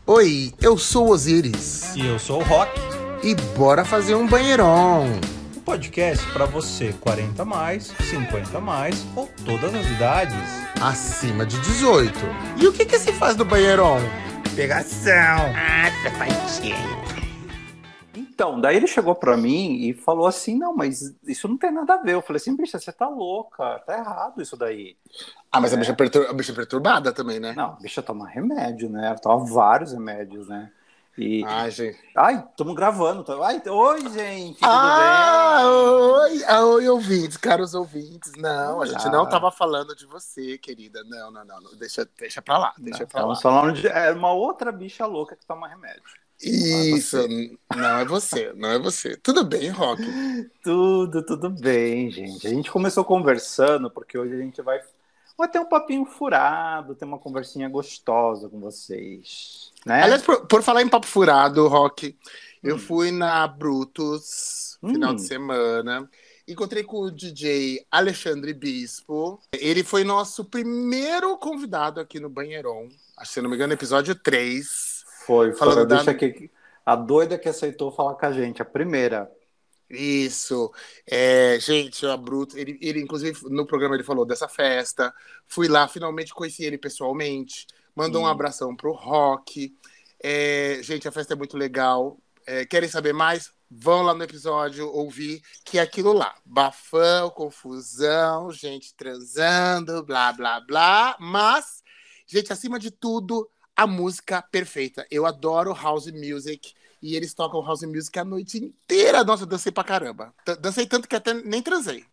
Oi, eu sou o Osiris. E eu sou o Rock. E bora fazer um banheirão. Um podcast para você 40 mais, 50 mais ou todas as idades. Acima de 18. E o que se faz no banheirão? Pegação. Sapatinho. Então, daí ele chegou pra mim e falou assim, não, mas isso não tem nada a ver. Eu falei assim, bicha, você tá louca, tá errado isso daí. Mas a bicha é perturbada também, né? Não, a bicha toma remédio, né? Ela toma vários remédios, né? E... Ai, gente. Ai, estamos gravando. Ai, oi, gente, tudo bem? Oi, ouvintes, caros ouvintes. Não, a gente não tava falando de você, querida. Não. Deixa pra lá, deixa pra lá. Estamos falando de uma outra bicha louca que toma remédio. Isso, não é você. Tudo bem, Rock? Tudo bem, gente. A gente começou conversando, porque hoje a gente vai ter um papinho furado, ter uma conversinha gostosa com vocês, né? Aliás, por falar em papo furado, Rock, eu fui na Brutus, final de semana, encontrei com o DJ Alexandre Bispo. Ele foi nosso primeiro convidado aqui no Banheirão, acho que, se não me engano, episódio 3. Foi. Deixa aqui a doida que aceitou falar com a gente, a primeira. Isso. Gente, a Brutus, ele inclusive no programa ele falou dessa festa. Fui lá, finalmente conheci ele pessoalmente. Mandou um abração pro Rock. Gente, a festa é muito legal. Querem saber mais? Vão lá no episódio ouvir que é aquilo lá. Bafão, confusão, gente transando, blá, blá, blá. Mas, gente, acima de tudo, a música perfeita. Eu adoro house music. E eles tocam house music a noite inteira. Nossa, eu dancei pra caramba. Dancei tanto que até nem transei.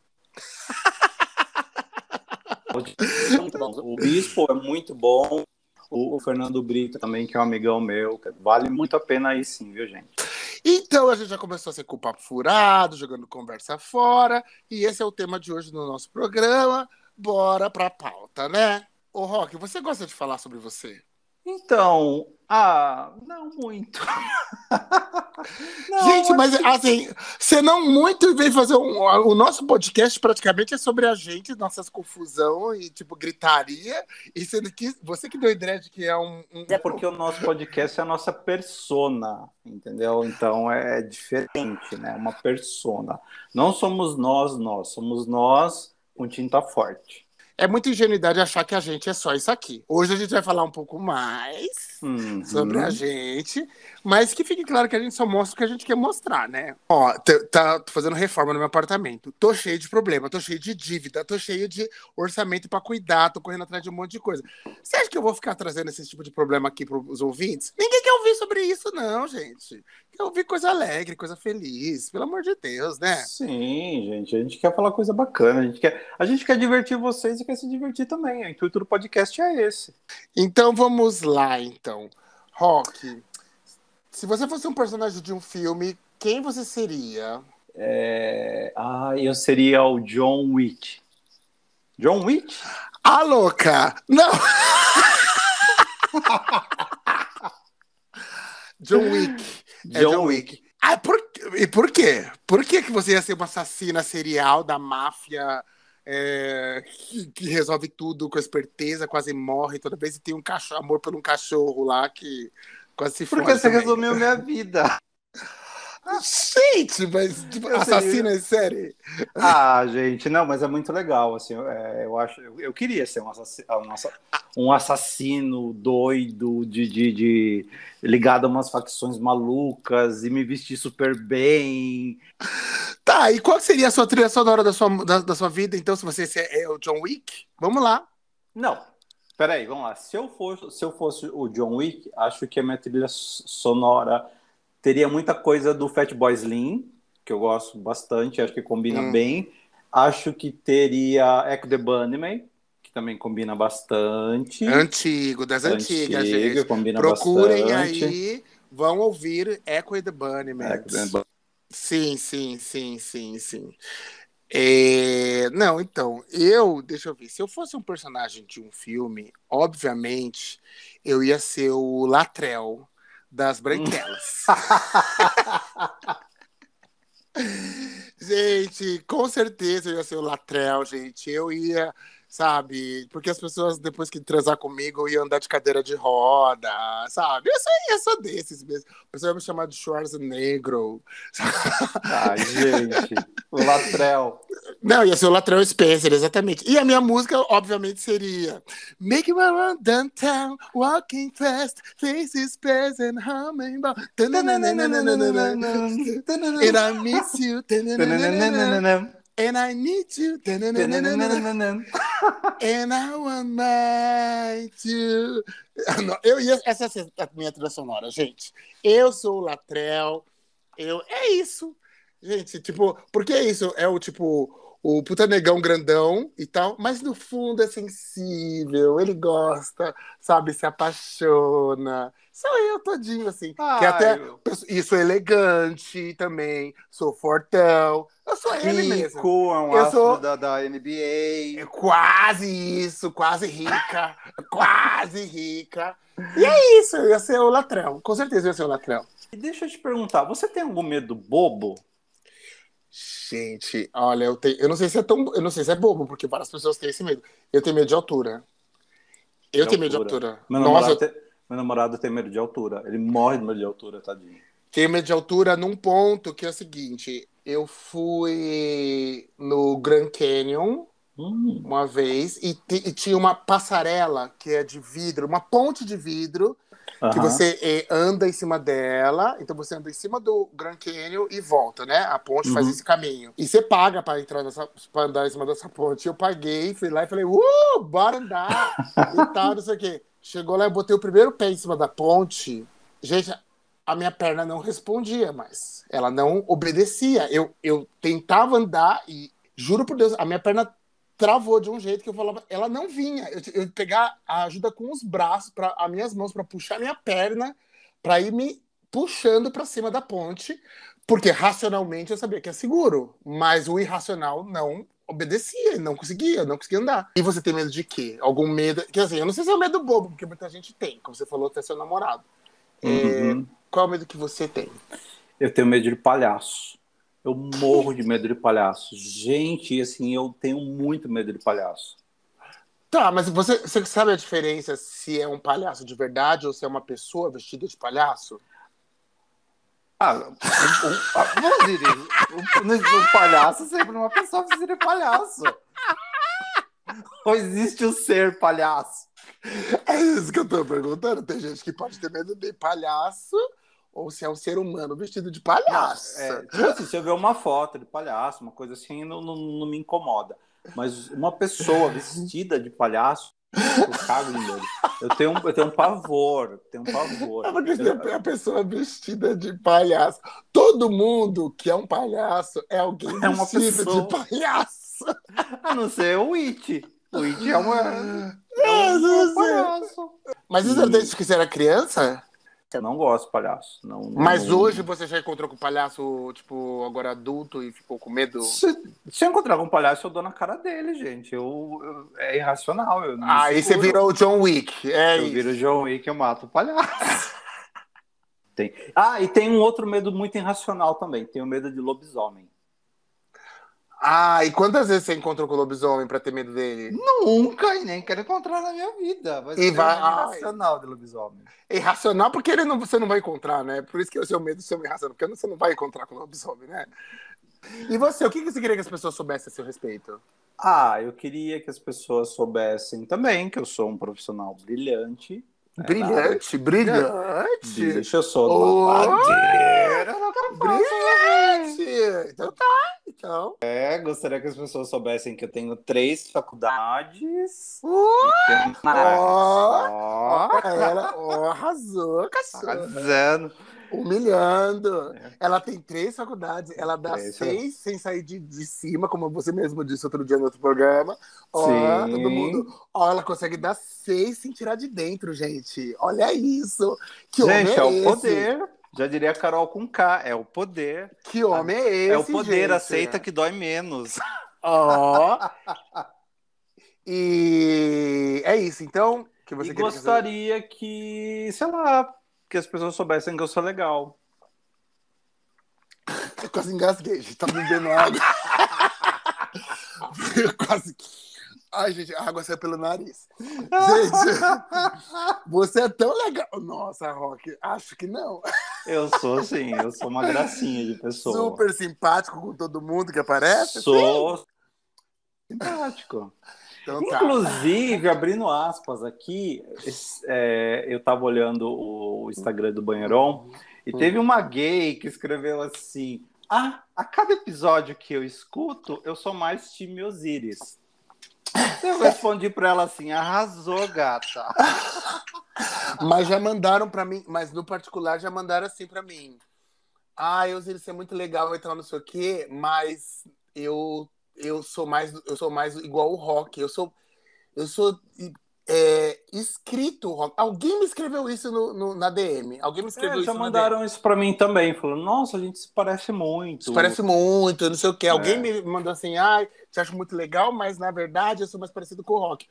O Bispo é muito bom. O Fernando Brito também, que é um amigão meu. Vale muito a pena aí sim, viu, gente? Então a gente já começou a ser com o papo furado, jogando conversa fora. E esse é o tema de hoje no nosso programa. Bora pra pauta, né? Ô, Rock, você gosta de falar sobre você? Então, não muito. Não, gente, mas assim, você não muito veio fazer o nosso podcast praticamente é sobre a gente, nossas confusão e tipo gritaria, e sendo que você que deu ideia de que é É porque o nosso podcast é a nossa persona, entendeu? Então é diferente, né? Uma persona. Não somos nós, somos nós com tinta forte. É muita ingenuidade achar que a gente é só isso aqui. Hoje a gente vai falar um pouco mais sobre a gente, mas que fique claro que a gente só mostra o que a gente quer mostrar, né? Ó, tô fazendo reforma no meu apartamento. Tô cheio de problema, tô cheio de dívida, tô cheio de orçamento pra cuidar, tô correndo atrás de um monte de coisa. Você acha que eu vou ficar trazendo esse tipo de problema aqui pros ouvintes? Ninguém quer ouvir sobre isso, não, gente. Quer ouvir coisa alegre, coisa feliz, pelo amor de Deus, né? Sim, gente, a gente quer falar coisa bacana, a gente quer divertir vocês e quer se divertir também. O intuito do podcast é esse. Então vamos lá, então. Rock, se você fosse um personagem de um filme, quem você seria? Eu seria o John Wick. John Wick? Ah, louca! Não! John Wick. John Wick. E por quê? Por que você ia ser uma assassina serial da máfia que resolve tudo com esperteza, quase morre toda vez e tem um amor por um cachorro lá que quase se fode. Porque você também. resumiu minha vida. Gente, mas tipo, assassina em série? Gente, não, mas é muito legal, assim, eu queria ser um assassino doido, de ligado a umas facções malucas e me vestir super bem. Tá, e qual seria a sua trilha sonora da sua vida, então, se você é o John Wick? Vamos lá. Não, peraí, vamos lá. Se eu fosse o John Wick, acho que a minha trilha sonora teria muita coisa do Fatboy Slim, que eu gosto bastante, acho que combina bem. Acho que teria Echo the Bunnyman, que também combina bastante. Antigo, das antigas, gente. Combina Procurem bastante. Aí, vão ouvir Echo the Bunnyman. Sim. Não, então, deixa eu ver, se eu fosse um personagem de um filme, obviamente, eu ia ser o Latrell das Branquelas. Gente, com certeza eu ia ser o Latrell, gente. Eu ia sabe? Porque as pessoas, depois que transar comigo, iam andar de cadeira de roda, sabe? Eu sou desses mesmo. A pessoa vai me chamar de Schwarzenegger. Ai, gente, o Latrell. Não, ia ser o Latrell Spencer, exatamente. E a minha música, obviamente, seria Make my run downtown, walking fast, faces present, humming, and I miss you, and I need you, and I want my to... Essa é a minha trilha sonora, gente. Eu sou o Latrell, é isso. Gente, tipo, porque é isso? É o tipo, o puta negão grandão e tal, mas no fundo é sensível, ele gosta, sabe, se apaixona. Sou eu todinho, assim. Que até e sou elegante também, sou fortão. Eu sou ele mesmo. Rico, é um astro da NBA. Quase isso, quase rica. Quase rica. E é isso, eu ia ser o Latrell. Com certeza eu ia ser o Latrell. E deixa eu te perguntar, você tem algum medo bobo? Gente, olha, eu não sei se é eu não sei se é bobo, porque várias pessoas têm esse medo. Eu tenho medo de altura. Eu tenho medo de altura. Meu namorado tem medo de altura. Ele morre de medo de altura, tadinho. Tenho medo de altura num ponto que é o seguinte: eu fui no Grand Canyon uma vez e tinha uma passarela que é de vidro, uma ponte de vidro. Que você anda em cima dela, então você anda em cima do Grand Canyon e volta, né? A ponte faz esse caminho. E você paga pra andar em cima dessa ponte. Eu paguei, fui lá e falei, bora andar! E tal, não sei o quê. Chegou lá, eu botei o primeiro pé em cima da ponte. Gente, a minha perna não respondia mais. Ela não obedecia. Eu tentava andar e, juro por Deus, a minha perna travou de um jeito que eu falava, ela não vinha. Eu pegar a ajuda com os braços, as minhas mãos, para puxar minha perna, para ir me puxando para cima da ponte, porque racionalmente eu sabia que é seguro, mas o irracional não obedecia, não conseguia andar. E você tem medo de quê? Algum medo? Que assim, eu não sei se é um medo bobo, porque muita gente tem, como você falou, até seu namorado. Qual é o medo que você tem? Eu tenho medo de palhaço. Eu morro de medo de palhaço. Gente, assim, eu tenho muito medo de palhaço. Tá, mas você sabe a diferença se é um palhaço de verdade ou se é uma pessoa vestida de palhaço? Vamos dizer, o palhaço sempre é uma pessoa vestida de palhaço. Ou existe o ser palhaço? É isso que eu tô perguntando. Tem gente que pode ter medo de palhaço ou se é um ser humano vestido de palhaço. Tipo assim, se eu ver uma foto de palhaço, uma coisa assim, não me incomoda. Mas uma pessoa vestida de palhaço, eu cago de medo. Eu tenho um pavor. A pessoa vestida de palhaço. Todo mundo que é um palhaço é alguém vestido de palhaço. A não ser o It. O It é um palhaço. Mas isso era desde que você era criança? Eu não gosto de palhaço. Mas hoje você já encontrou com o palhaço, tipo, agora adulto e ficou com medo? Se eu encontrar com um palhaço, eu dou na cara dele, gente. É irracional. Aí você virou o John Wick. Eu viro o John Wick e eu mato o palhaço. E tem um outro medo muito irracional também. Tenho medo de lobisomem. E quantas vezes você encontrou com o lobisomem pra ter medo dele? Nunca, e nem quero encontrar na minha vida. Mas é irracional de lobisomem. Irracional porque você não vai encontrar, né? Por isso que o seu medo é irracional, porque você não vai encontrar com o lobisomem, né? E você, o que você queria que as pessoas soubessem a seu respeito? Eu queria que as pessoas soubessem também que eu sou um profissional brilhante. Brilhante? Bicho, eu sou babadeiro. Brilhante! Então tá. Gostaria que as pessoas soubessem que eu tenho 3 faculdades. Arrasou, cachorro. Arrasando. Humilhando. Ela tem 3 faculdades, ela dá 6 sem sair de cima, como você mesmo disse outro dia no outro programa. Todo mundo. Ela consegue dar 6 sem tirar de dentro, gente. Olha isso. Que homem gente, é o esse? Poder. Já diria a Carol com K, é o poder. Que homem é esse, É o poder, gente? aceita que dói menos. E é isso, então. Que você gostaria que, sei lá, que as pessoas soubessem que eu sou legal. Eu quase engasguei, a gente tá bebendo água. Ai, gente, a água saiu pelo nariz. Gente, você é tão legal. Nossa, Rock, acho que não. Eu sou, assim, eu sou uma gracinha de pessoa. Super simpático com todo mundo que aparece. Sou simpático. Então tá. Inclusive, abrindo aspas aqui, eu tava olhando o Instagram do Banheirão e teve uma gay que escreveu assim: a cada episódio que eu escuto, eu sou mais time Osiris. Eu respondi pra ela assim: arrasou, gata. Mas já mandaram pra mim, mas no particular já mandaram assim pra mim. Osiris é muito legal e tal, não sei o quê, mas eu sou mais igual o Rock. Eu sou escrito Rock. Alguém me escreveu isso na DM. Alguém me escreveu isso Já na mandaram DM. isso pra mim também. Falando, nossa, a gente se parece muito. Se parece muito, não sei o quê. Alguém me mandou assim, te acho muito legal, mas na verdade eu sou mais parecido com o Rock.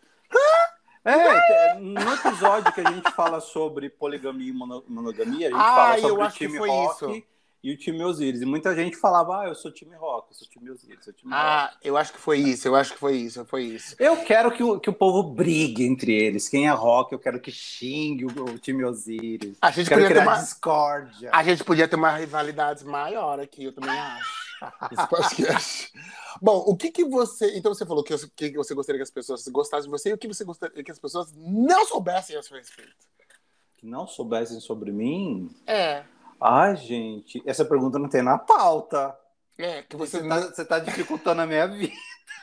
No episódio que a gente fala sobre poligamia e monogamia, a gente fala sobre o time Rock e o time Osiris. E muita gente falava, eu sou time Rock, eu sou time Osiris, eu sou time Rock. Eu acho que foi isso, Eu quero que o povo brigue entre eles. Quem é Rock, eu quero que xingue o time Osiris. A gente quero podia ter criar discórdia. A gente podia ter uma rivalidade maior aqui, eu também acho. Esse podcast. Bom, o que você... Então você falou que você gostaria que as pessoas gostassem de você e o que você gostaria que as pessoas não soubessem a seu respeito? Que não soubessem sobre mim? É. Ai, gente, essa pergunta não tem na pauta. Que você tá dificultando a minha vida.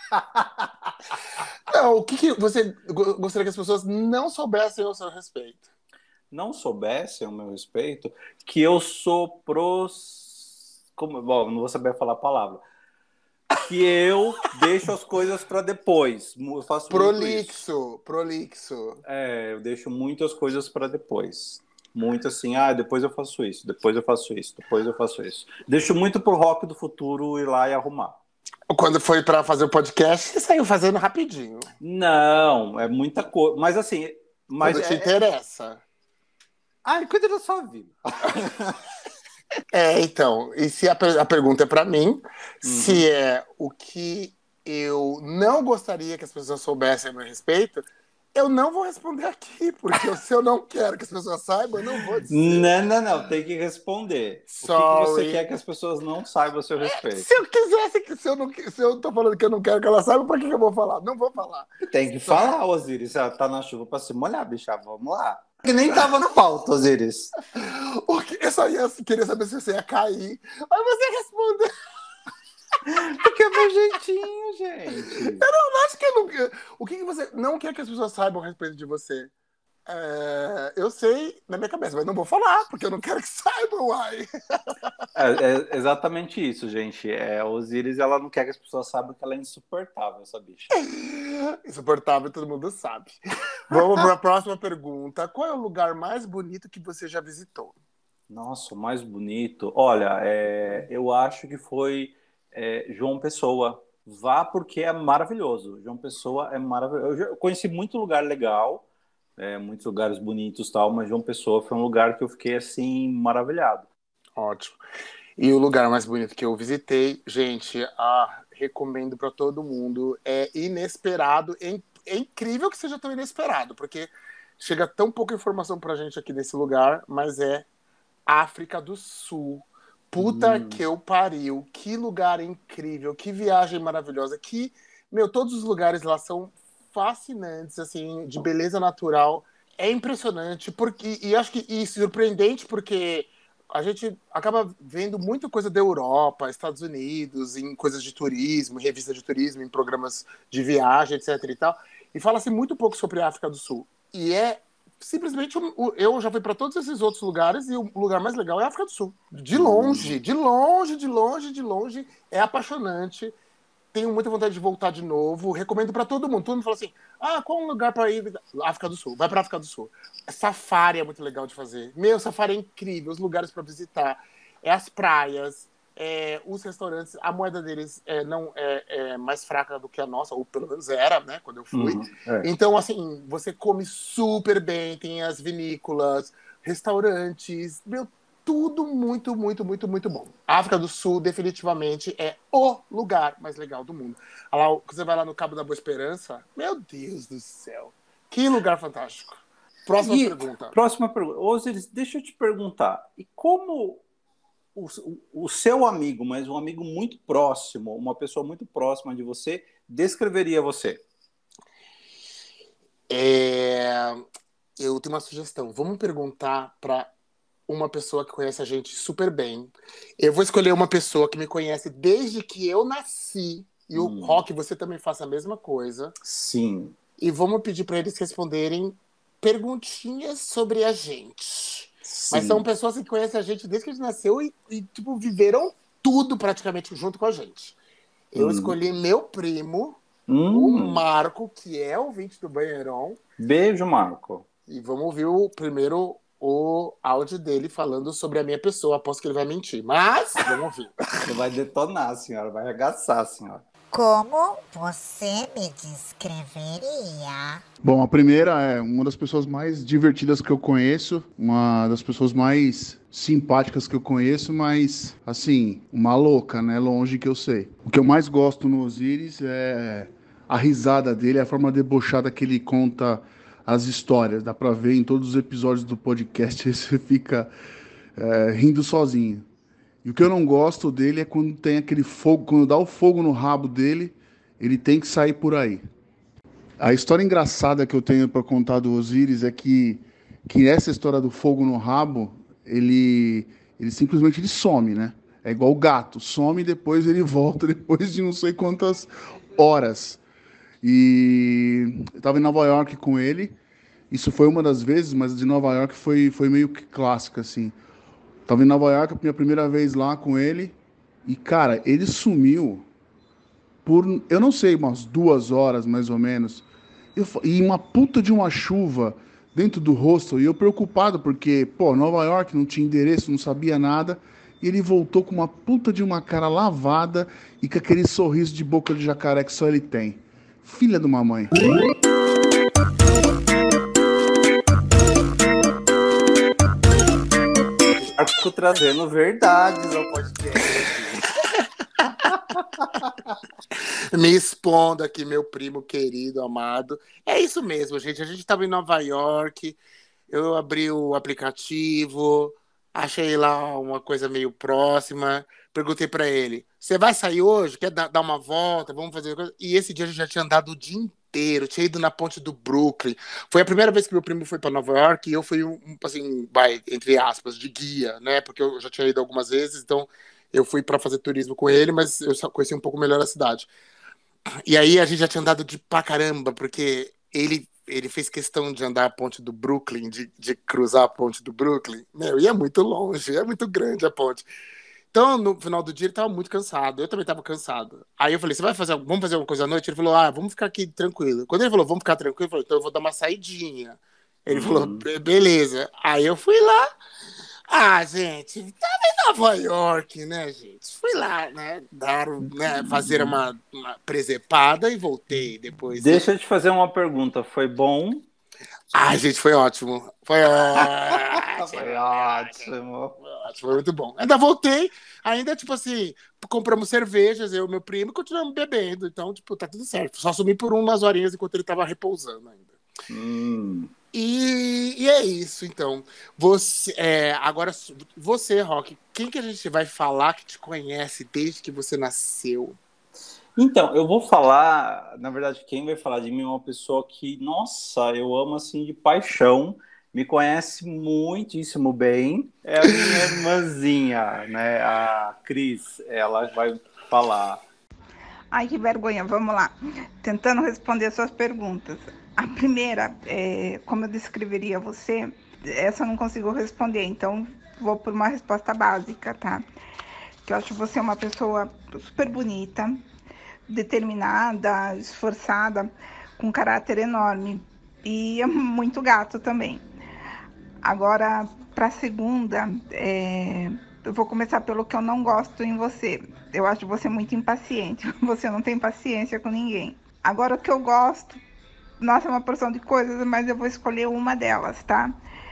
Não, o que você gostaria que as pessoas não soubessem ao seu respeito? Não soubessem ao meu respeito que eu sou Bom, não vou saber falar a palavra. Que eu deixo as coisas para depois. Eu faço prolixo. Eu deixo muitas coisas para depois. Muito assim, depois eu faço isso, depois eu faço isso, depois eu faço isso. Deixo muito pro Rock do futuro ir lá e arrumar. Quando foi para fazer o podcast, você saiu fazendo rapidinho. Não, é muita coisa. Mas assim... Mas te interessa. Cuida da sua vida. Então, e se a pergunta é para mim, se é o que eu não gostaria que as pessoas soubessem a meu respeito, eu não vou responder aqui, porque se eu não quero que as pessoas saibam, eu não vou dizer. Não, tem que responder. Sorry. O que você quer que as pessoas não saibam a seu respeito? Se eu quisesse, se eu tô falando que eu não quero que ela saiba, por que eu vou falar? Não vou falar. Tem que falar, Osiris. Ela tá na chuva pra se molhar, bicha. Vamos lá. Que nem tava na pauta, Osiris. Eu só queria saber se você ia cair. Aí você respondeu. Porque é meu jeitinho, gente. Eu não acho que eu não quero. O que você não quer que as pessoas saibam a respeito de você? Eu sei na minha cabeça, mas não vou falar, porque eu não quero que saibam, uai. É exatamente isso, gente. A Osiris, ela não quer que as pessoas saibam que ela é insuportável, essa bicha. Insuportável, todo mundo sabe. Vamos para a próxima pergunta. Qual é o lugar mais bonito que você já visitou? Nossa, o mais bonito. Olha, eu acho que foi João Pessoa. Vá porque é maravilhoso. João Pessoa é maravilhoso. Eu conheci muito lugar legal, muitos lugares bonitos e tal, mas João Pessoa foi um lugar que eu fiquei assim maravilhado. Ótimo. E o lugar mais bonito que eu visitei, gente, recomendo para todo mundo. É inesperado, é incrível que seja tão inesperado, porque chega tão pouca informação pra gente aqui desse lugar, mas é África do Sul. Puta que eu pariu, que lugar incrível, que viagem maravilhosa, todos os lugares lá são fascinantes, assim, de beleza natural, é impressionante, e acho que surpreendente, porque a gente acaba vendo muita coisa da Europa, Estados Unidos, em coisas de turismo, em revistas de turismo, em programas de viagem, etc e tal, e fala-se muito pouco sobre a África do Sul, e simplesmente, eu já fui para todos esses outros lugares e o lugar mais legal é a África do Sul. De longe, é apaixonante. Tenho muita vontade de voltar de novo. Recomendo para todo mundo. Todo mundo fala assim, qual é um lugar para ir? África do Sul. Vai para África do Sul. Safari é muito legal de fazer. Safari é incrível. Os lugares para visitar. As praias. Os restaurantes. A moeda deles não é mais fraca do que a nossa, ou pelo menos era, né, quando eu fui. Então, assim, você come super bem, tem as vinícolas, restaurantes, tudo muito, muito, muito, muito bom. A África do Sul definitivamente é o lugar mais legal do mundo. Você vai lá no Cabo da Boa Esperança, meu Deus do céu, que lugar fantástico. Próxima pergunta. Próxima pergunta. Osiris, deixa eu te perguntar, e como o seu amigo, mas um amigo muito próximo, uma pessoa muito próxima de você, descreveria você? Eu tenho uma sugestão. Vamos perguntar para uma pessoa que conhece a gente super bem. Eu vou escolher uma pessoa que me conhece desde que eu nasci. E o Rock, você também faça a mesma coisa. Sim. E vamos pedir para eles responderem perguntinhas sobre a gente. Sim. Mas são pessoas que conhecem a gente desde que a gente nasceu e tipo, viveram tudo praticamente junto com a gente. Eu escolhi meu primo, o Marco, que é ouvinte do Banheirão. Beijo, Marco. E vamos ouvir o áudio dele falando sobre a minha pessoa. Aposto que ele vai mentir, mas vamos ouvir. Ele vai detonar, senhora, vai arregaçar, senhora. Como você me descreveria? Bom, a primeira é uma das pessoas mais divertidas que eu conheço, uma das pessoas mais simpáticas que eu conheço, mas, assim, uma louca, né? Longe que eu sei. O que eu mais gosto no Osiris é a risada dele, a forma debochada que ele conta as histórias. Dá pra ver em todos os episódios do podcast, você fica rindo sozinho. E o que eu não gosto dele é quando tem aquele fogo, quando dá o fogo no rabo dele, ele tem que sair por aí. A história engraçada que eu tenho para contar do Osiris é que essa história do fogo no rabo, ele simplesmente ele some, né? É igual o gato, some e depois ele volta depois de não sei quantas horas. E eu estava em Nova York com ele, isso foi uma das vezes, mas de Nova York foi meio que clássica, assim. Tava em Nova York, a minha primeira vez lá com ele. E, cara, ele sumiu por, eu não sei, umas 2 horas, mais ou menos. E uma puta de uma chuva dentro do hostel. E eu preocupado, porque, pô, Nova York, não tinha endereço, não sabia nada. E ele voltou com uma puta de uma cara lavada e com aquele sorriso de boca de jacaré que só ele tem. Filha de uma mãe. Marco trazendo verdades ao podcast. Me expondo aqui, meu primo querido, amado. É isso mesmo, gente. A gente estava em Nova York, eu abri o aplicativo, achei lá uma coisa meio próxima, perguntei para ele, você vai sair hoje? Quer dar uma volta? Vamos fazer coisa? E esse dia a gente já tinha andado o dia inteiro, tinha ido na ponte do Brooklyn. Foi a primeira vez que meu primo foi para Nova York e eu fui assim, entre aspas, de guia, né? Porque eu já tinha ido algumas vezes, então eu fui para fazer turismo com ele, mas eu só conheci um pouco melhor a cidade. E aí a gente já tinha andado pra caramba, porque ele fez questão de andar a ponte do Brooklyn, de cruzar a ponte do Brooklyn. Meu, e é muito longe, é muito grande a ponte. Então, no final do dia, ele tava muito cansado. Eu também tava cansado. Aí eu falei, vamos fazer alguma coisa à noite? Ele falou, vamos ficar aqui tranquilo. Quando ele falou, vamos ficar tranquilo, eu falei, então eu vou dar uma saidinha. Ele falou, beleza. Aí eu fui lá. Gente, tava em Nova York, né, gente? Fui lá, né, fazer uma presepada e voltei depois. Deixa eu te fazer uma pergunta, foi bom? Gente, foi ótimo. Foi ótimo. Foi muito bom. Ainda voltei, tipo assim, compramos cervejas, eu e meu primo, e continuamos bebendo. Então, tipo, tá tudo certo. Só sumi por umas horinhas enquanto ele tava repousando ainda. E é isso, então. Agora, você, Rock, quem que a gente vai falar que te conhece desde que você nasceu? Então, eu vou falar, na verdade, quem vai falar de mim é uma pessoa que, nossa, eu amo assim de paixão, me conhece muitíssimo bem, é a minha irmãzinha, né, a Cris, ela vai falar. Ai, que vergonha, vamos lá, tentando responder as suas perguntas. A primeira, como eu descreveria você, essa eu não consigo responder, então vou por uma resposta básica, tá? Que eu acho você uma pessoa super bonita, determinada, esforçada, com caráter enorme e muito gato também. Agora, para a segunda, eu vou começar pelo que eu não gosto em você. Eu acho você muito impaciente, você não tem paciência com ninguém. Agora, o que eu gosto, nossa, é uma porção de coisas, mas eu vou escolher uma delas, tá?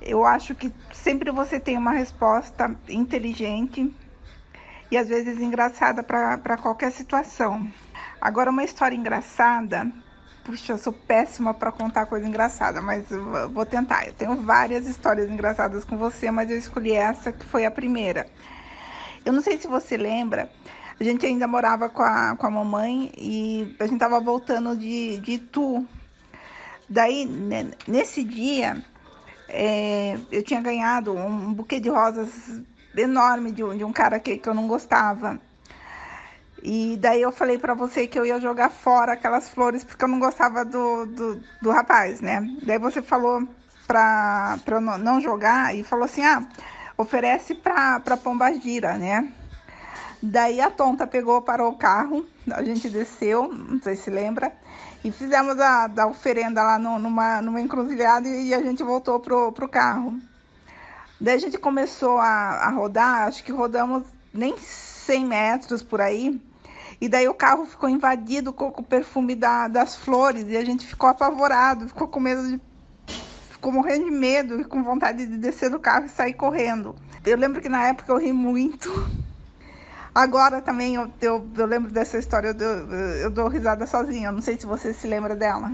Eu acho que sempre você tem uma resposta inteligente e às vezes engraçada para qualquer situação. Agora, uma história engraçada. Puxa, eu sou péssima para contar coisa engraçada, mas eu vou tentar. Eu tenho várias histórias engraçadas com você, mas eu escolhi essa que foi a primeira. Eu não sei se você lembra, a gente ainda morava com a mamãe e a gente estava voltando de Itu. Daí, nesse dia, eu tinha ganhado um buquê de rosas enorme de um cara que eu não gostava. E daí eu falei pra você que eu ia jogar fora aquelas flores porque eu não gostava do rapaz, né? Daí você falou pra eu não jogar e falou assim, oferece pra Pombagira, né? Daí a tonta pegou, parou o carro, a gente desceu, não sei se lembra, e fizemos da oferenda lá numa encruzilhada e a gente voltou pro carro. Daí a gente começou a rodar, acho que rodamos nem 100 metros por aí, e daí o carro ficou invadido com o perfume das flores e a gente ficou apavorado, ficou com medo ficou morrendo de medo e com vontade de descer do carro e sair correndo. Eu lembro que na época eu ri muito. Agora também eu lembro dessa história, eu dou risada sozinha. Eu não sei se você se lembra dela.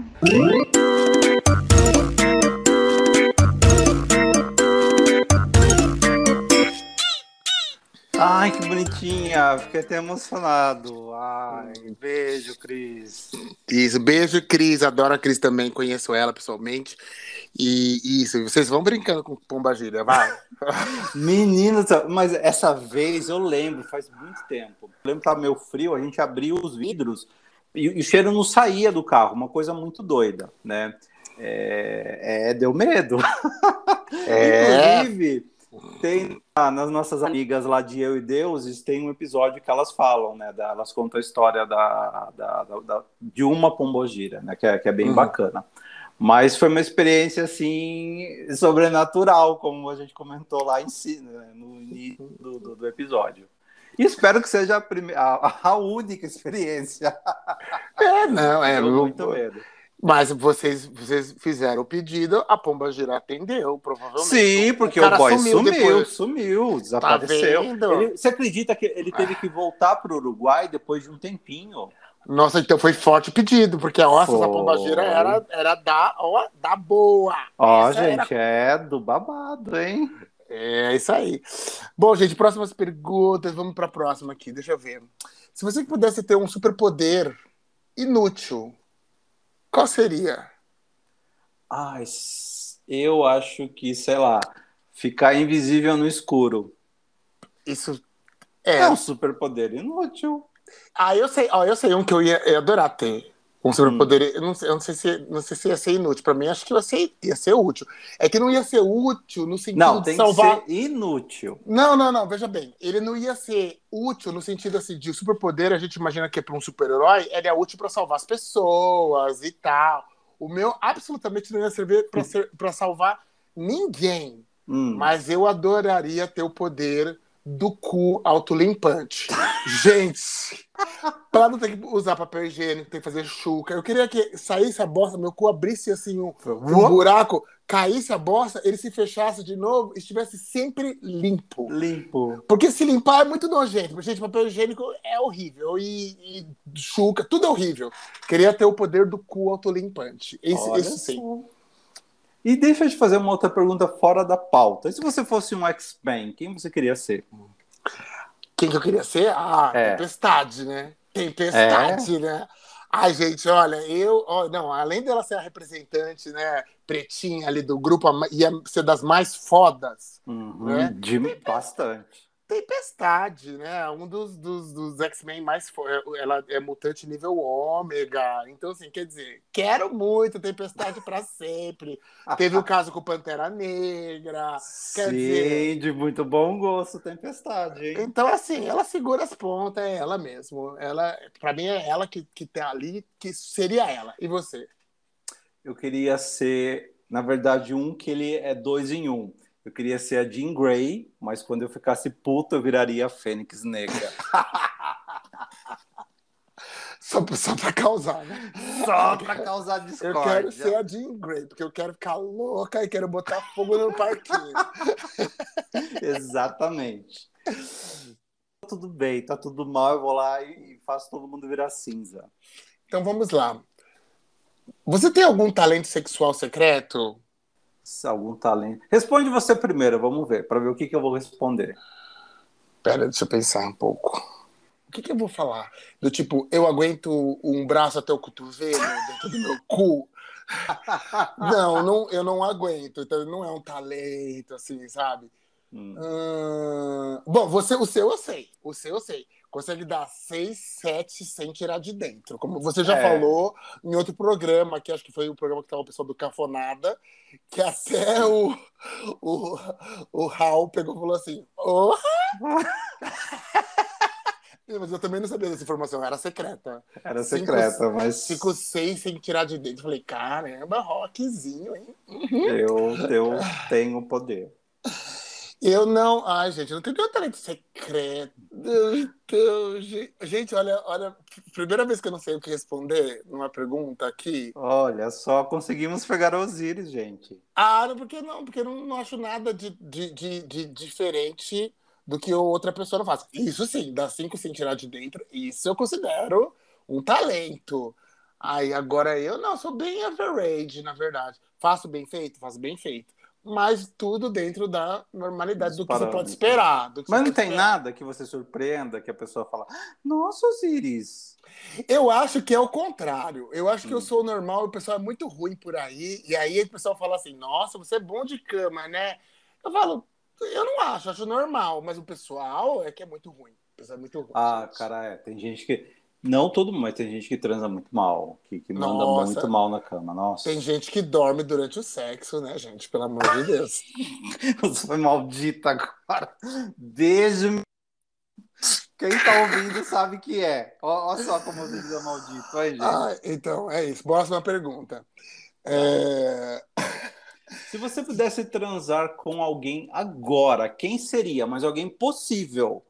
Ai, que bonitinha. Fiquei até emocionado. Ai, beijo, Cris. Isso, beijo, Cris. Adoro a Cris também, conheço ela pessoalmente. E isso, vocês vão brincando com Pombagira, vai. Menino, mas essa vez eu lembro, faz muito tempo. Eu lembro que estava meio frio, a gente abriu os vidros e o cheiro não saía do carro, uma coisa muito doida, né? Deu medo. Inclusive, tem nas nossas amigas lá de Eu e Deuses, tem um episódio que elas falam, né? Elas contam a história de uma pombogira, né? Que é bem bacana. Mas foi uma experiência, assim, sobrenatural, como a gente comentou lá em si, né, no início do episódio. E espero que seja a única experiência. Deu muito medo. Mas vocês fizeram o pedido, a Pombagira atendeu, provavelmente. Sim, porque o boy sumiu, desapareceu. Tá vendo? Você acredita que ele teve que voltar para o Uruguai depois de um tempinho? Nossa, então foi forte o pedido, porque a essa Pombagira era da boa. Ó, gente, é do babado, hein? É isso aí. Bom, gente, próximas perguntas. Vamos para a próxima aqui, deixa eu ver. Se você pudesse ter um superpoder inútil, qual seria? Eu acho que, sei lá, ficar invisível no escuro. Isso é um superpoder inútil. Eu sei um que eu ia adorar ter. Um superpoder. Eu não sei se ia ser inútil. Pra mim, acho que ia ser útil. É que não ia ser útil no sentido de salvar. Não, tem que ser inútil. Não, veja bem. Ele não ia ser útil no sentido assim, de superpoder, a gente imagina que é pra um super-herói, ele é útil pra salvar as pessoas e tal. O meu absolutamente não ia servir pra salvar ninguém. Mas eu adoraria ter o poder do cu autolimpante. Gente, pra não ter que usar papel higiênico, ter que fazer chuca. Eu queria que saísse a bosta, meu cu abrisse assim um buraco, caísse a bosta, ele se fechasse de novo e estivesse sempre limpo. Porque se limpar é muito nojento. Gente, papel higiênico é horrível. E chuca, tudo é horrível. Queria ter o poder do cu autolimpante. Esse sim. E deixa eu te fazer uma outra pergunta fora da pauta. E se você fosse um X-Men, quem você queria ser? Quem que eu queria ser? Tempestade, né? Tempestade, né? Ai, gente, olha, além dela ser a representante, né, pretinha ali do grupo, ia ser das mais fodas, né? Bastante. Tempestade, né? Um dos X-Men mais ela é mutante nível ômega. Então, assim, quer dizer, quero muito Tempestade pra sempre. Teve o caso com Pantera Negra. Quer dizer, de muito bom gosto, Tempestade, hein? Então, assim, ela segura as pontas, é ela mesmo. Pra mim, é ela que tá ali, que seria ela. E você? Eu queria ser, na verdade, que ele é 2 em 1. Eu queria ser a Jean Grey, mas quando eu ficasse puto, eu viraria a Fênix Negra. Só pra causar, né? Só pra causar Eu discórdia. quero ser a Jean Grey, porque eu quero ficar louca e quero botar fogo no parquinho. Exatamente. Tudo bem, tá tudo mal, eu vou lá e faço todo mundo virar cinza. Então vamos lá. Você tem algum talento sexual secreto? Algum talento. Responde você primeiro, vamos ver, para ver o que eu vou responder. Pera, deixa eu pensar um pouco. O que eu vou falar? Do tipo, eu aguento um braço até o cotovelo dentro do meu cu? Não, eu não aguento. Então não é um talento, assim, sabe? Bom, o seu eu sei. O seu eu sei. Consegue dar 6, 7 sem tirar de dentro. Como você já falou em outro programa, que acho que foi o programa que tava o pessoal do Cafonada, que até o Raul pegou e falou assim: oh! Mas eu também não sabia dessa informação, era secreta. Era secreta, mas. 5, 6 sem tirar de dentro. Falei, caramba, rockzinho, hein? Eu tenho poder. Eu não. Ai, gente, eu não tenho nenhum talento secreto. Então, gente, olha. Primeira vez que eu não sei o que responder numa pergunta aqui. Olha só, conseguimos pegar a Osiris, gente. Ah, porque eu não acho nada de diferente do que outra pessoa não faz. Isso sim, dar 5 sem tirar de dentro, isso eu considero um talento. Aí agora eu não, sou bem average, na verdade. Faço bem feito, mas tudo dentro da normalidade do que você pode esperar. Mas não tem nada que você surpreenda, que a pessoa fala, nossa, Osiris. Eu acho que é o contrário. Eu acho que eu sou normal e o pessoal é muito ruim por aí. E aí o pessoal fala assim, nossa, você é bom de cama, né? Eu falo, eu não acho normal. Mas o pessoal é que é muito ruim. O pessoal é muito ruim. Ah, gente. cara, tem gente que... Não todo mundo, mas tem gente que transa muito mal, que manda muito mal na cama, nossa. Tem gente que dorme durante o sexo, né, gente? Pelo amor de Deus. Você foi maldita agora. Beijo. Quem tá ouvindo sabe que é. Olha só como você diz maldito. Aí, gente. Então, é isso. Próxima pergunta. Se você pudesse transar com alguém agora, quem seria? Mas alguém possível.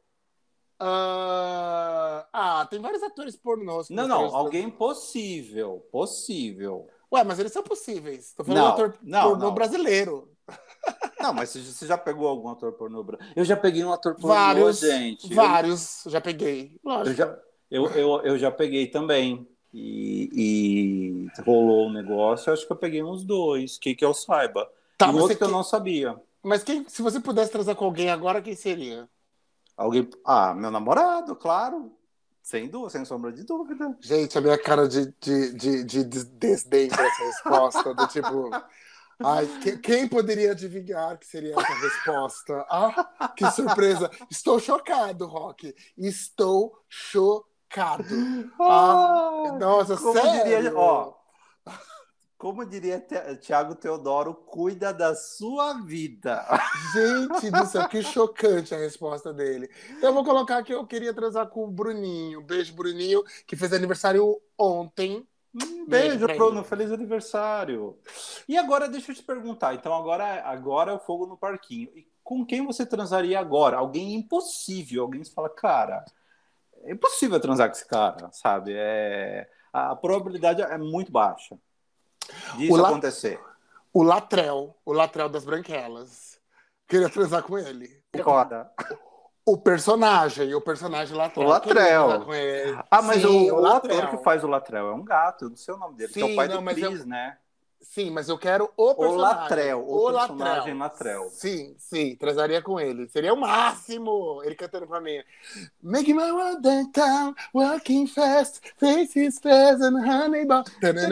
Tem vários atores pornôs. Não, alguém possível. Ué, mas eles são possíveis. Tô falando de ator pornô brasileiro. Não, mas você já pegou algum ator pornô brasileiro? Eu já peguei um ator pornô, gente. Vários, já peguei. Lógico. Eu já peguei também. E rolou um negócio, eu acho que eu peguei uns 2, que eu saiba. Tá, e outro que eu não sabia. Mas se você pudesse transar com alguém agora, quem seria? Alguém... meu namorado, claro. Sem dúvida, sem sombra de dúvida. Gente, a minha cara de desdém pra essa resposta, do tipo... Ai, quem poderia adivinhar que seria essa resposta? Ah, que surpresa! Estou chocado, Rock. Estou chocado. Nossa, sério? Como diria Tiago Teodoro, cuida da sua vida. Gente do céu, que chocante a resposta dele. Então eu vou colocar que eu queria transar com o Bruninho. Beijo, Bruninho, que fez aniversário ontem. Beijo, Bruno. Feliz aniversário. E agora, deixa eu te perguntar. Então, agora é o fogo no parquinho. E com quem você transaria agora? Alguém impossível. Alguém que fala, cara, é impossível transar com esse cara, sabe? A probabilidade é muito baixa disso acontecer. O Latrell das Branquelas. Queria transar com ele. Foda. O personagem Latrell. O Latrell. Com ele. Mas sim, o ator que faz o Latrell é um gato, eu não sei o nome dele, sim, que é o pai do Chris, né? Sim, mas eu quero o personagem. O personagem Latrell. Sim, transaria com ele. Seria o máximo. Ele cantando pra mim. Make my world downtown, working fast, faces fast and honey bun.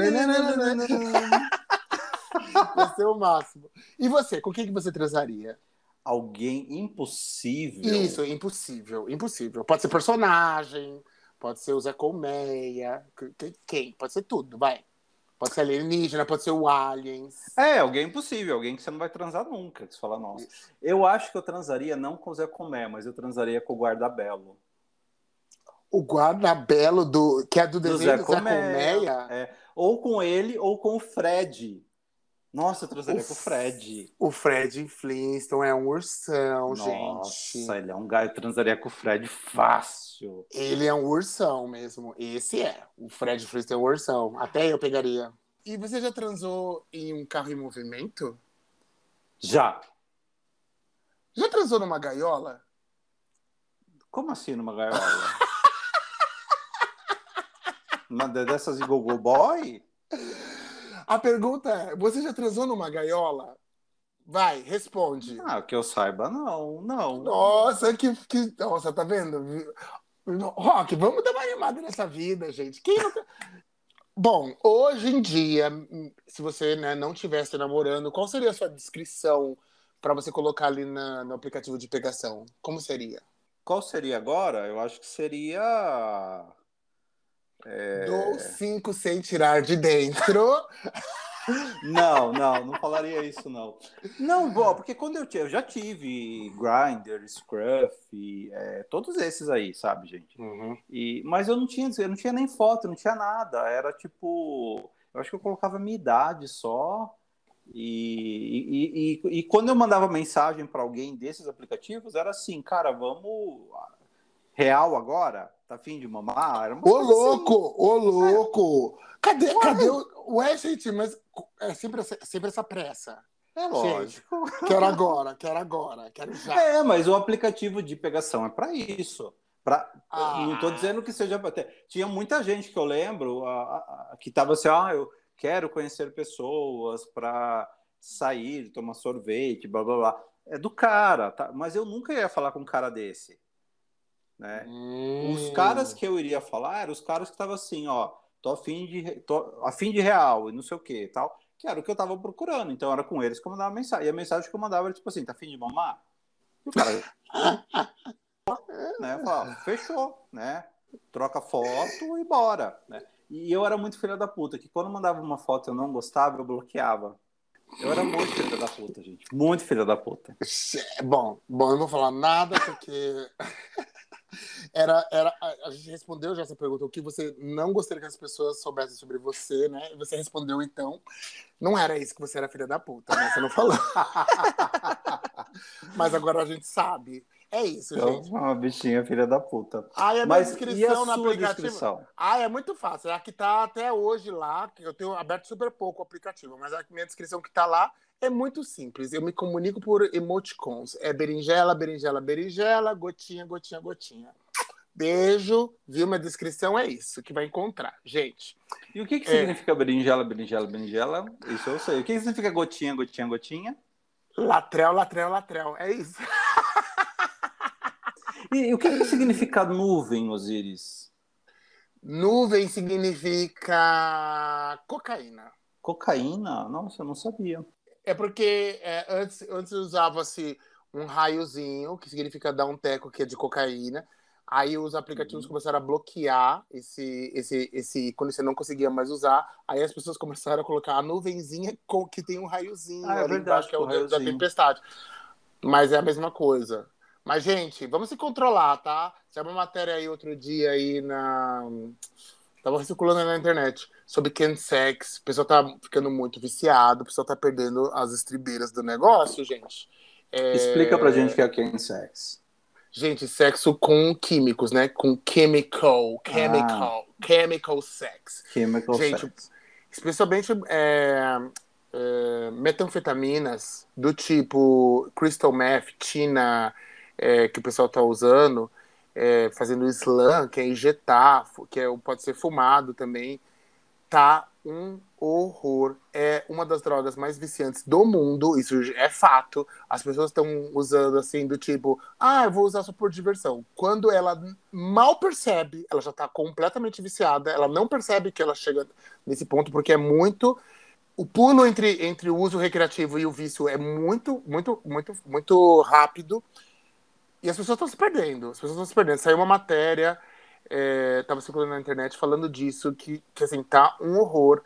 Vai ser o máximo. E você, com quem que você transaria? Alguém impossível? Isso, impossível. Pode ser personagem, pode ser o Zé Colmeia, quem? Pode ser tudo, vai. Pode ser alienígena, pode ser o Aliens. Alguém impossível, alguém que você não vai transar nunca, que você fala, nossa. Eu acho que eu transaria não com o Zé Colmeia, mas eu transaria com o Guardabelo. O Guardabelo, que é do desenho do Zé Colmeia? Ou com ele, ou com o Fred. Nossa, eu transaria com o Fred. O Fred Flintstone é um ursão, Nossa, gente. ele é um gato. Eu transaria com o Fred fácil. Ele é um ursão mesmo. Esse é. O Fred Flintstone é um ursão. Até eu pegaria. E você já transou em um carro em movimento? Já. Já transou numa gaiola? Como assim numa gaiola? Uma dessas de Gogo Boy? A pergunta é, você já transou numa gaiola? Vai, responde. Ah, que eu saiba, não. Nossa, Nossa, tá vendo? Rock, vamos dar uma animada nessa vida, gente. Quem nunca... Bom, hoje em dia, se você, né, não estivesse namorando, qual seria a sua descrição para você colocar ali no aplicativo de pegação? Como seria? Qual seria agora? Eu acho que seria... Dou 5 sem tirar de dentro. Não falaria isso, não. Não, bom, porque quando eu já tive Grindr, Scruff, todos esses aí, sabe, gente? Uhum. Mas eu não tinha nem foto, não tinha nada. Era tipo, eu acho que eu colocava minha idade só. E quando eu mandava mensagem para alguém desses aplicativos, era assim, cara, vamos real agora? Tá afim de mamar? Era uma Ô, coisa louco! Ô, louco! Cadê o... Ué, gente, mas é sempre essa pressa. É lógico. Gente, quero agora, quero já. Mas o aplicativo de pegação é para isso. Não estou dizendo que seja para ter. Tinha muita gente que eu lembro que estava assim, eu quero conhecer pessoas para sair, tomar sorvete, blá, blá, blá. É do cara, tá? Mas eu nunca ia falar com um cara desse. Né? Os caras que eu iria falar eram os caras que estavam assim, tô a fim de real e não sei o que tal, que era o que eu tava procurando, então era com eles que eu mandava mensagem, e a mensagem que eu mandava era tipo assim, tá afim de mamar? E o cara né, eu falava, fechou, né, troca foto e bora, né? E eu era muito filha da puta, que quando eu mandava uma foto e eu não gostava, eu bloqueava. Eu era muito filha da puta, gente, muito filha da puta. Bom, eu não vou falar nada porque a gente respondeu já essa pergunta, o que você não gostaria que as pessoas soubessem sobre você, né? E você respondeu, então, não era isso que você era filha da puta, né? Você não falou. Mas agora a gente sabe. É isso, gente. Uma bichinha filha da puta. A Mas descrição no aplicativo. Descrição? É muito fácil. É a que tá até hoje lá, que eu tenho aberto super pouco o aplicativo, mas a minha descrição que tá lá é muito simples. Eu me comunico por emoticons. É berinjela, berinjela, berinjela, gotinha, gotinha, gotinha. Beijo, viu? Minha descrição é isso que vai encontrar, gente. E o que significa berinjela, berinjela, berinjela? Isso eu sei. O que significa gotinha, gotinha, gotinha? Latrel, latrel, latrel. É isso. E o que significa nuvem, Osiris? Nuvem significa cocaína. Cocaína? Nossa, eu não sabia. É porque antes usava-se um raiozinho, que significa dar um teco, que é de cocaína. Aí os aplicativos começaram a bloquear esse quando você não conseguia mais usar. Aí as pessoas começaram a colocar a nuvenzinha que tem um raiozinho ali verdade, embaixo, que é o da tempestade. Mas é a mesma coisa. Mas, gente, vamos se controlar, tá? Saiu uma matéria aí outro dia aí Tava circulando na internet sobre chemsex. O pessoal tá ficando muito viciado, o pessoal tá perdendo as estribeiras do negócio, gente. Explica pra gente o que é chemsex. Gente, sexo com químicos, né? Com chemical sex. Chemical gente, sex. Especialmente metanfetaminas do tipo crystal meth, tina, que o pessoal tá usando, fazendo slam, que é injetar, pode ser fumado também, tá um horror. É uma das drogas mais viciantes do mundo, isso é fato. As pessoas estão usando assim, do tipo, eu vou usar só por diversão. Quando ela mal percebe, ela já tá completamente viciada, ela não percebe que ela chega nesse ponto, porque é muito... O pulo entre o uso recreativo e o vício é muito, muito, muito, muito rápido. E as pessoas estão se perdendo. Saiu uma matéria, tava circulando na internet falando disso, que assim, tá um horror.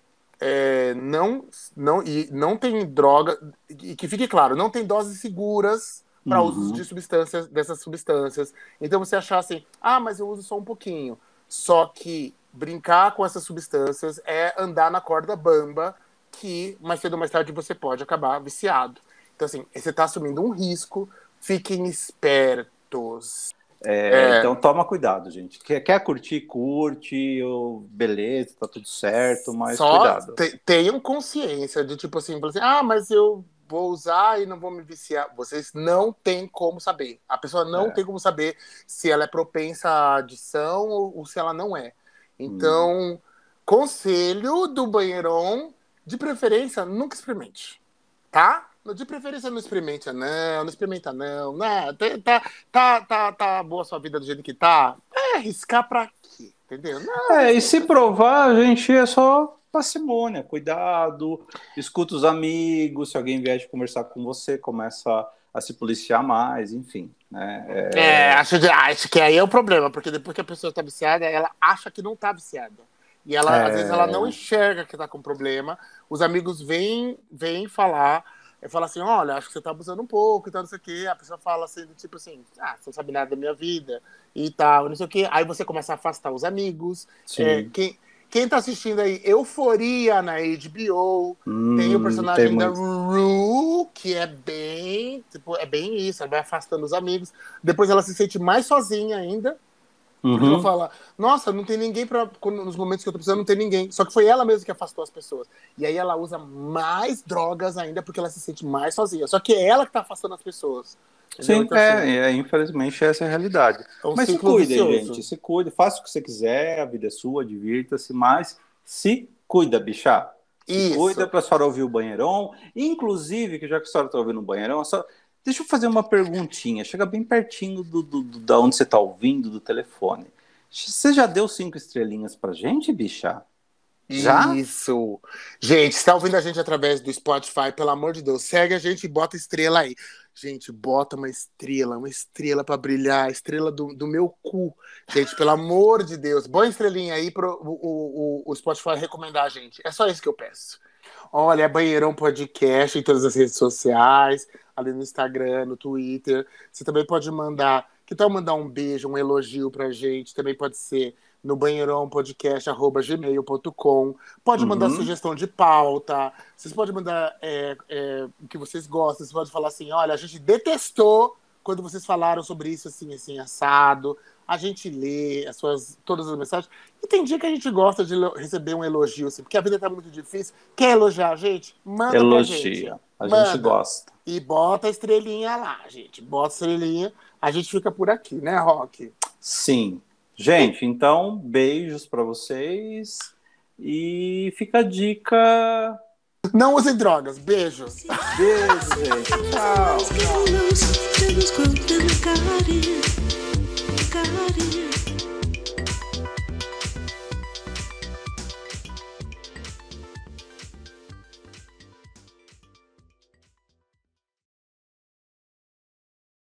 Não tem droga, e que fique claro, não tem doses seguras para uso de dessas substâncias. Então você achar assim, mas eu uso só um pouquinho. Só que brincar com essas substâncias é andar na corda bamba que mais cedo ou mais tarde você pode acabar viciado. Então, assim, você está assumindo um risco, fiquem espertos. Então toma cuidado, gente. Quer curtir, curte, beleza, tá tudo certo, mas Só cuidado. Tenham consciência de tipo assim, mas eu vou usar e não vou me viciar. Vocês não têm como saber. A pessoa não tem como saber se ela é propensa à adição ou se ela não é. Então, conselho do banheirão, de preferência, nunca experimente. Tá? De preferência não experimenta não experimenta não. Tá boa a sua vida do jeito que tá. Arriscar pra quê? Entendeu? E se provar, gente, é só parcimônia, cuidado, escuta os amigos, se alguém vier de conversar com você, começa a se policiar mais, enfim. Né? Acho que aí é o problema, porque depois que a pessoa tá viciada, ela acha que não tá viciada. E ela, às vezes, ela não enxerga que tá com problema. Os amigos vêm falar, fala assim, olha, acho que você tá abusando um pouco e tal, não sei o quê. A pessoa fala assim, tipo assim, você não sabe nada da minha vida e tal, não sei o quê. Aí você começa a afastar os amigos. Quem tá assistindo aí, Euforia na HBO, tem o personagem da Rue, que é bem isso, ela vai afastando os amigos. Depois ela se sente mais sozinha ainda. Porque ela fala, nossa, não tem ninguém nos momentos que eu tô precisando, não tem ninguém. Só que foi ela mesma que afastou as pessoas. E aí ela usa mais drogas ainda porque ela se sente mais sozinha. Só que é ela que tá afastando as pessoas. Entendeu? Sim, então, assim, infelizmente essa é a realidade. Mas se cuida, gente, se cuida, faça o que você quiser, a vida é sua, divirta-se, mas se cuida, bicha. Se cuida pra senhora ouvir o banheirão. Inclusive, que já que a senhora tá ouvindo o banheirão, deixa eu fazer uma perguntinha. Chega bem pertinho da onde você tá ouvindo, do telefone. Você já deu 5 estrelinhas pra gente, bicha? Já? Isso. Gente, você tá ouvindo a gente através do Spotify, pelo amor de Deus, segue a gente e bota estrela aí. Gente, bota uma estrela pra brilhar, a estrela do meu cu. Gente, pelo amor de Deus, põe estrelinha aí pro o Spotify recomendar a gente. É só isso que eu peço. Olha, é Banheirão Podcast em todas as redes sociais, ali no Instagram, no Twitter. Você também pode mandar, que tal mandar um beijo, um elogio pra gente, também pode ser no banheirãopodcast@gmail.com. Pode mandar sugestão de pauta. Vocês podem mandar o que vocês gostam. Vocês podem falar assim, olha, a gente detestou quando vocês falaram sobre isso assim, assim, assado. A gente lê todas as mensagens. E tem dia que a gente gosta de receber um elogio, assim, porque a vida tá muito difícil. Quer elogiar a gente? Manda pra gente. A gente gosta. E bota a estrelinha lá, gente. Bota a estrelinha. A gente fica por aqui, né, Rock? Sim. Gente, então, beijos pra vocês. E fica a dica... Não usem drogas. Beijos. Beijo, gente. Tchau. Tchau.